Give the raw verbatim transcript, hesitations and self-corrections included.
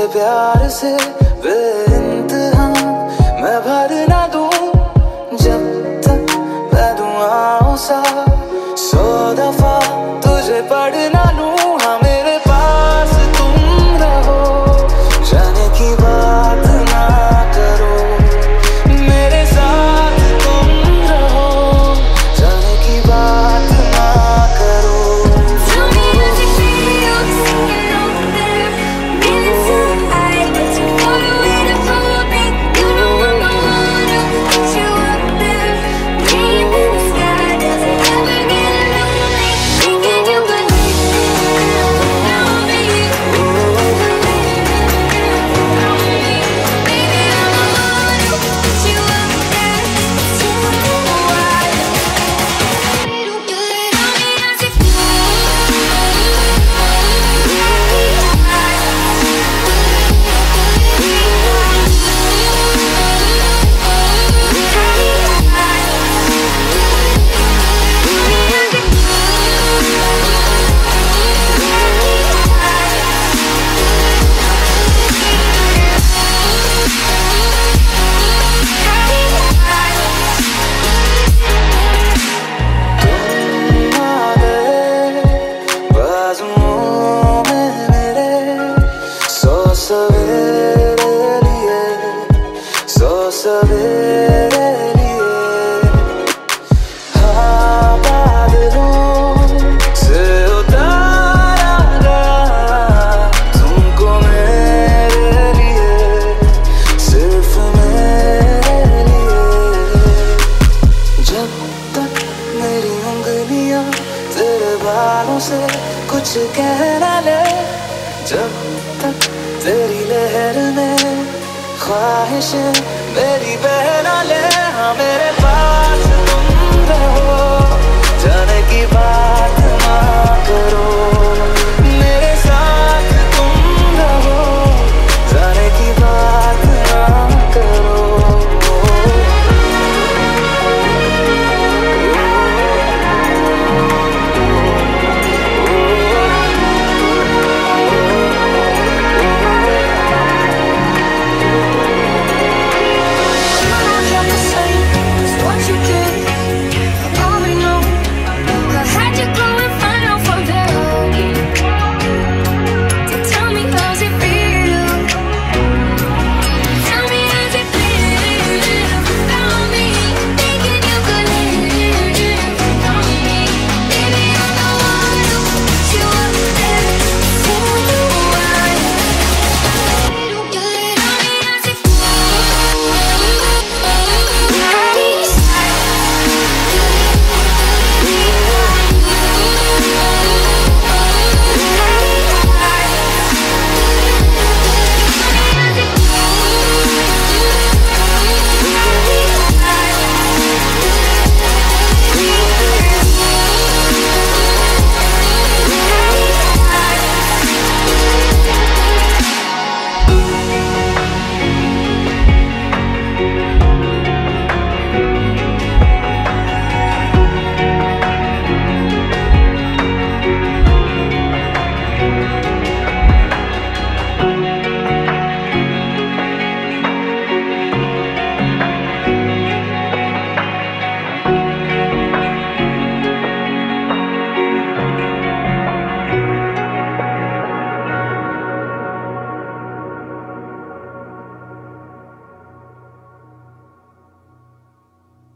तुझे प्यार से बेइंतहा मैं भर ना दूं जब तक मैं दुआओं सा सौ दफा तुझे पढ़ ना लूं। हाँ मेरे पास तुम रहो, जाने की बात ना करो, मेरे साथ तुम रहो, जाने की बात ना करो। Tell me does it feel singing over there? Feeling so high, but too far away to hold me. You know I'm the one who put you up there. Dream in the sky, does it ever get lonely? Thinking you could leave me now, baby. Baby, I'm the one who put you up there. It's you and why. You tell me does it feel? तुम आ गए बाजुओं में मेरे, सौ सवेरे लिए, सौ सवेरे लिए। हाँ बादलों से उतारा गया तुमको मेरे लिए, सिर्फ मेरे लिए। जब तक मेरी उंगलियां तेरे बालों से कुछ कह ना ले, जब तक तेरी लहर में ख्वाहिशें मेरी बह ना ले। हाँ मेरे पास तुम रहो, जाने की बात ना करो,